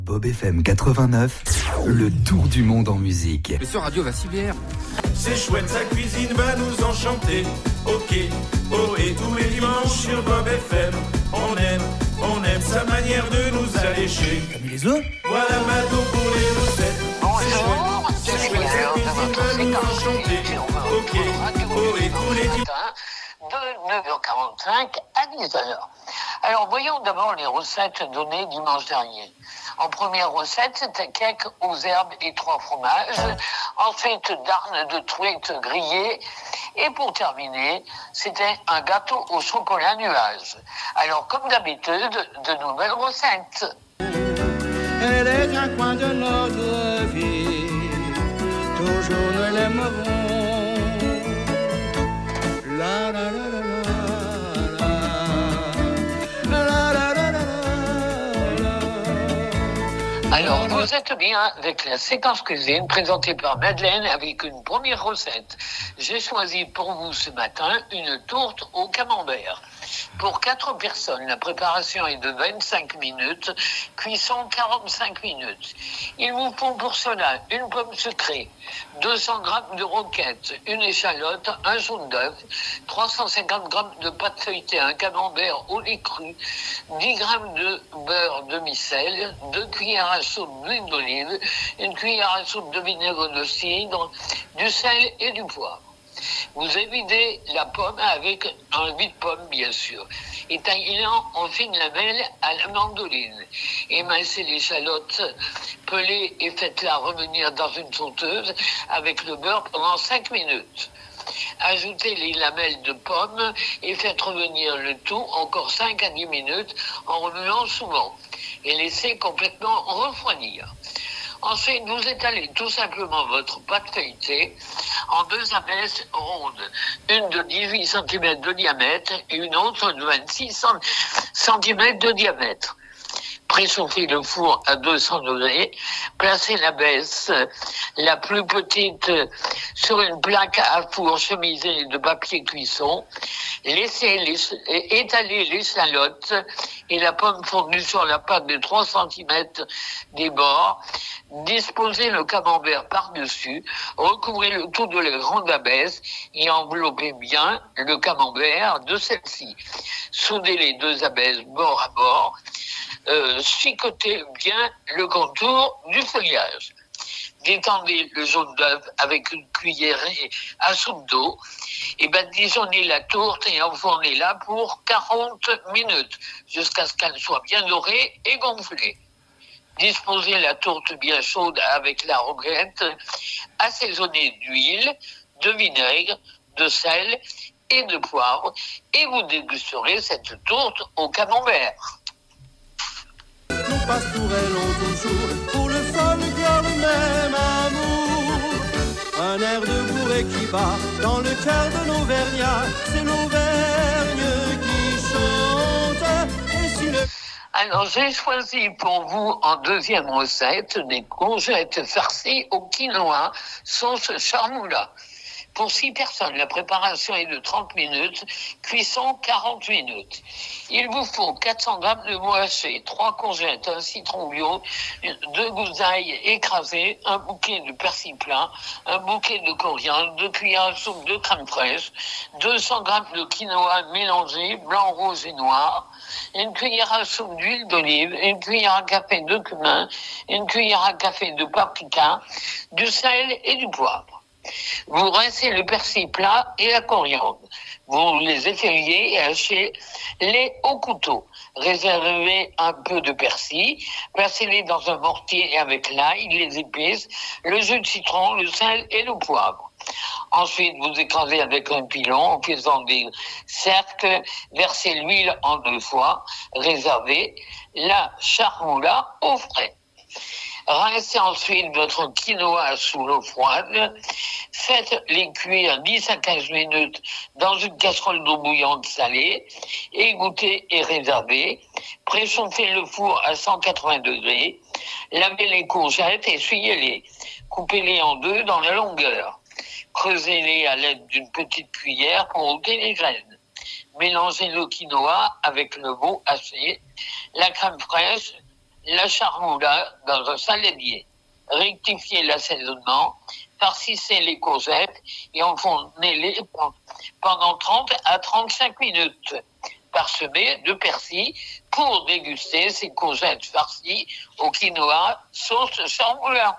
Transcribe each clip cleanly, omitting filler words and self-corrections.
Bob FM 89, le tour du monde en musique. Mais ce radio va si bien. C'est chouette, sa cuisine va nous enchanter. Ok, oh et tous les dimanches sur Bob FM. On aime sa manière de nous allécher. T'as mis les œufs? Voilà Mato pour les recettes. Bonjour, C'est chouette, sa cuisine va nous enchanter. Ok, oh et tous les dimanches. De 9h45 à 10h. Alors voyons d'abord les recettes données dimanche dernier. En première recette, c'était cake aux herbes et 3 fromages. Ensuite, darne de truite grillée. Et pour terminer, c'était un gâteau au chocolat nuage. Alors comme d'habitude, de nouvelles recettes. Elle est un coin de notre vie, toujours nous l'aimerons. La la la la Alors, vous êtes bien avec la séquence cuisine présentée par Madeleine avec une première recette. J'ai choisi pour vous ce matin une tourte au camembert. Pour 4 personnes, la préparation est de 25 minutes, cuisson 45 minutes. Il vous faut pour cela une pomme sucrée, 200 g de roquette, une échalote, un jaune d'œuf, 350 g de pâte feuilletée, un camembert au lait cru, 10 g de beurre demi-sel, 2 cuillères à soupe d'huile d'olive, une cuillère à soupe de vinaigre de cidre, du sel et du poivre. Vous évidez la pomme avec un vide-pomme, bien sûr, et taillez-la en fines lamelles à la mandoline. Émincez l'échalote pelée et faites-la revenir dans une sauteuse avec le beurre pendant 5 minutes. Ajoutez les lamelles de pommes et faites revenir le tout encore 5 à 10 minutes en remuant souvent et laissez complètement refroidir. Ensuite, vous étalez tout simplement votre pâte feuilletée en 2 abesses rondes, une de 18 cm de diamètre et une autre de 26 cm de diamètre. Préchauffez le four à 200 degrés, placez la baisse la plus petite sur une plaque à four chemisée de papier cuisson, laissez étaler l'échalote et la pomme fondue sur la pâte de 3 cm des bords, disposez le camembert par-dessus, recouvrez le tout de la grande abaisse et enveloppez bien le camembert de celle-ci. Soudez les 2 abesses bord à bord, chicotez bien le contour du feuillage. Détendez le jaune d'œuf avec une cuillerée à soupe d'eau et badigeonnez la tourte et enfournez-la pour 40 minutes jusqu'à ce qu'elle soit bien dorée et gonflée. Disposez la tourte bien chaude avec la roquette, assaisonnez d'huile, de vinaigre, de sel et de poivre et vous dégusterez cette tourte au camembert. Nos pastourelles ont toujours pour le sol cœur le même amour. Un air de bourré qui bat dans le cœur de l'Auvergnat. C'est l'Auvergne qui chante. Et si le... Alors, j'ai choisi pour vous en deuxième recette des courgettes farcies au quinoa sauce charmoula. Pour 6 personnes, la préparation est de 30 minutes, cuisson 40 minutes. Il vous faut 400 g de veau haché, 3 courgettes, un citron bio, 2 gousses d'ail écrasées, un bouquet de persil plat, un bouquet de coriandre, 2 cuillères à soupe de crème fraîche, 200 g de quinoa mélangé, blanc, rouge et noir, une cuillère à soupe d'huile d'olive, une cuillère à café de cumin, une cuillère à café de paprika, du sel et du poivre. Vous rincez le persil plat et la coriandre. Vous les effeuillez et hachez-les au couteau. Réservez un peu de persil, placez-les dans un mortier avec l'ail, les épices, le jus de citron, le sel et le poivre. Ensuite, vous écrasez avec un pilon en faisant des cercles, versez l'huile en 2 fois, réservez la charmoula au frais. Rincez ensuite votre quinoa sous l'eau froide. Faites-les cuire 10 à 15 minutes dans une casserole d'eau bouillante salée. Égouttez et réservez. Préchauffez le four à 180 degrés. Lavez les courgettes, essuyez-les. Coupez-les en 2 dans la longueur. Creusez-les à l'aide d'une petite cuillère pour ôter les graines. Mélangez le quinoa avec le veau haché, la crème fraîche, la charmoula dans un saladier. Rectifiez l'assaisonnement, farcissez les courgettes et enfournez-les pendant 30 à 35 minutes. Parsemez de persil pour déguster ces courgettes farcies au quinoa sauce charmoula.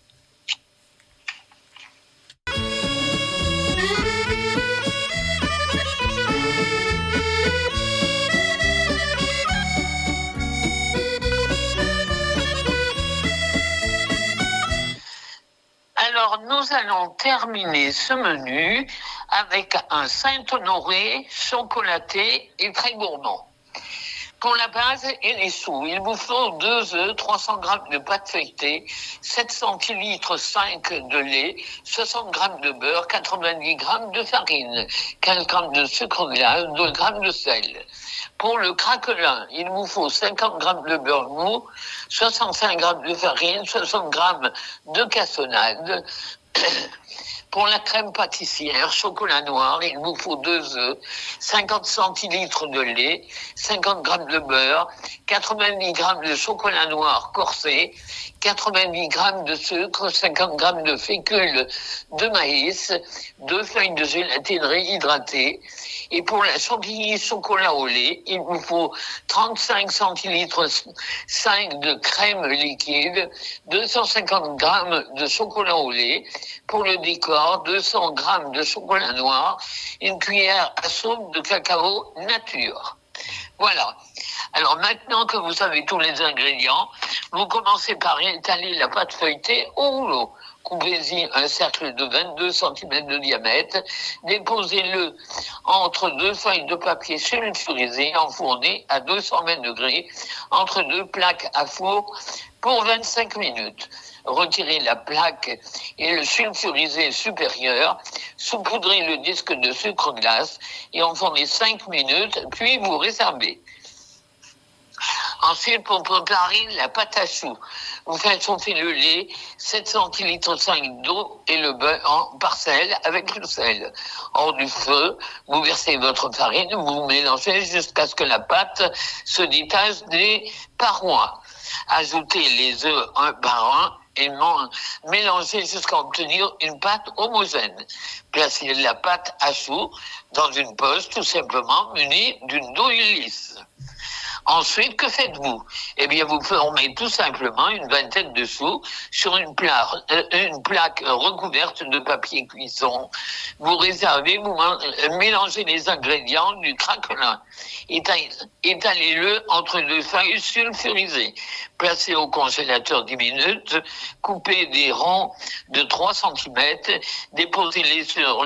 Alors, nous allons terminer ce menu avec un Saint-Honoré chocolaté et très gourmand. Pour la base et les sous, il vous faut 2 œufs, 300 g de pâte feuilletée, 7 centilitres 5 de lait, 60 g de beurre, 90 g de farine, 15 g de sucre glace, 2 g de sel. Pour le craquelin, il vous faut 50 g de beurre mou, 65 g de farine, 60 g de cassonade. Pour la crème pâtissière, chocolat noir, il vous faut 2 œufs, 50 centilitres de lait, 50 g de beurre, 90 g de chocolat noir corsé, 90 g de sucre, 50 g de fécule de maïs, 2 feuilles de gélatine réhydratée. Et pour la chantilly chocolat au lait, il vous faut 35 centilitres 5 de crème liquide, 250 g de chocolat au lait. Pour le décor, 200 g de chocolat noir, une cuillère à soupe de cacao nature. Voilà. Alors maintenant que vous avez tous les ingrédients, vous commencez par étaler la pâte feuilletée au rouleau. Coupez-y un cercle de 22 cm de diamètre, déposez-le entre 2 feuilles de papier sulfurisé enfournées à 220 degrés entre 2 plaques à four pour 25 minutes. Retirez la plaque et le sulfurisé supérieur, saupoudrez le disque de sucre glace et enfournez 5 minutes, puis vous réservez. Ensuite, pour préparer la pâte à choux, vous faites chauffer le lait, 7 centilitres 5 d'eau et le beurre en parcelles avec le sel. Hors du feu, vous versez votre farine, vous mélangez jusqu'à ce que la pâte se détache des parois. Ajoutez les œufs un par un et mélangez jusqu'à obtenir une pâte homogène. Placez la pâte à choux dans une poche tout simplement munie d'une douille lisse. Ensuite, que faites-vous? Eh bien, vous formez tout simplement une vingtaine de choux sur une plaque recouverte de papier cuisson. Vous réservez, vous mélangez les ingrédients du craquelin. Étalez-le entre 2 feuilles sulfurisées. Placez au congélateur 10 minutes. Coupez des ronds de 3 cm. Déposez-les sur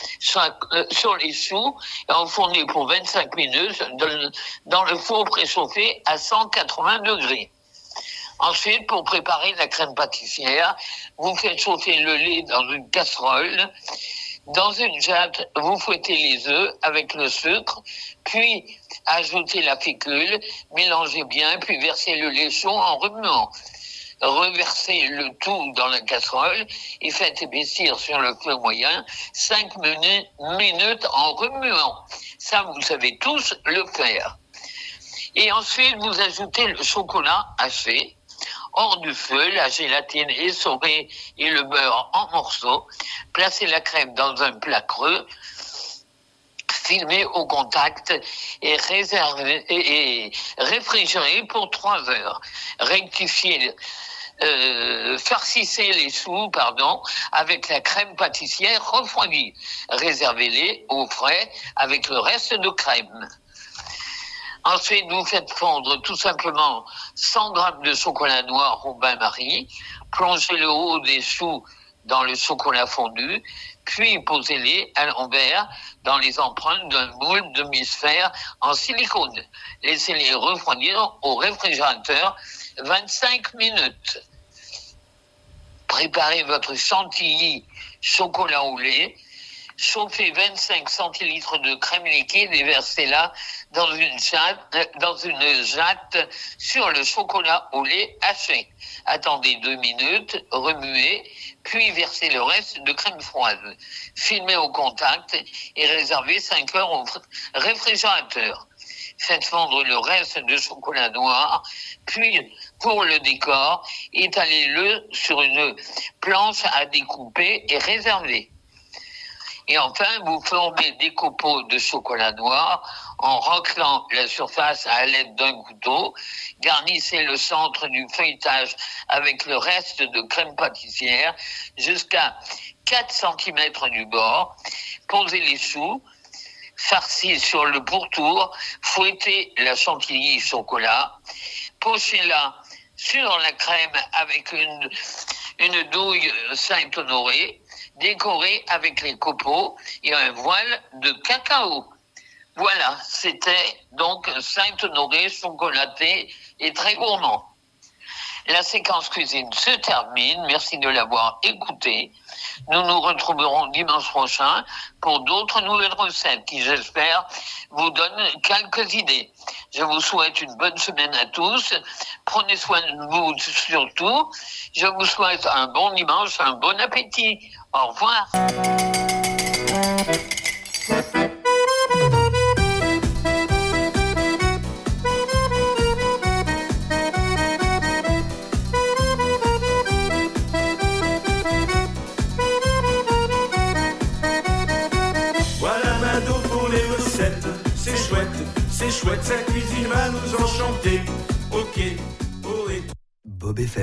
les choux et enfournez pour 25 minutes dans le four préchauffé à 180 degrés. Ensuite, pour préparer la crème pâtissière, vous faites chauffer le lait dans une casserole. Dans une jatte, vous fouettez les œufs avec le sucre, puis ajoutez la fécule, mélangez bien, puis versez le lait chaud en remuant. Reversez le tout dans la casserole et faites épaissir sur le feu moyen 5 minutes en remuant. Ça, vous savez tous le faire. Et ensuite, vous ajoutez le chocolat haché. Hors du feu, la gélatine essorée et le beurre en morceaux. Placez la crème dans un plat creux. Filmez au contact et réfrigérez pour 3 heures. Rectifiez, farcissez les choux, avec la crème pâtissière refroidie. Réservez-les au frais avec le reste de crème. Ensuite, vous faites fondre tout simplement 100 g de chocolat noir au bain-marie. Plongez le haut des choux dans le chocolat fondu, puis posez-les à l'envers dans les empreintes d'un moule demi-sphère en silicone. Laissez-les refroidir au réfrigérateur 25 minutes. Préparez votre chantilly chocolat au lait. Chauffez 25 centilitres de crème liquide et versez-la dans une jatte sur le chocolat au lait haché. Attendez 2 minutes, remuez, puis versez le reste de crème froide. Filmez au contact et réservez 5 heures au réfrigérateur. Faites fondre le reste de chocolat noir, puis pour le décor, étalez-le sur une planche à découper et réserver. Et enfin, vous formez des copeaux de chocolat noir en raclant la surface à l'aide d'un couteau. Garnissez le centre du feuilletage avec le reste de crème pâtissière jusqu'à 4 cm du bord. Posez les choux, farcis sur le pourtour, fouettez la chantilly chocolat, pochez-la sur la crème avec une douille Saint-Honoré, décorée avec les copeaux et un voile de cacao. Voilà, c'était donc Saint-Honoré chocolaté et très gourmand. La séquence cuisine se termine. Merci de l'avoir écouté. Nous nous retrouverons dimanche prochain pour d'autres nouvelles recettes qui, j'espère, vous donnent quelques idées. Je vous souhaite une bonne semaine à tous. Prenez soin de vous surtout. Je vous souhaite un bon dimanche, un bon appétit. Au revoir. C'est chouette, sa cuisine va nous enchanter. Ok, oh et... Bob FM.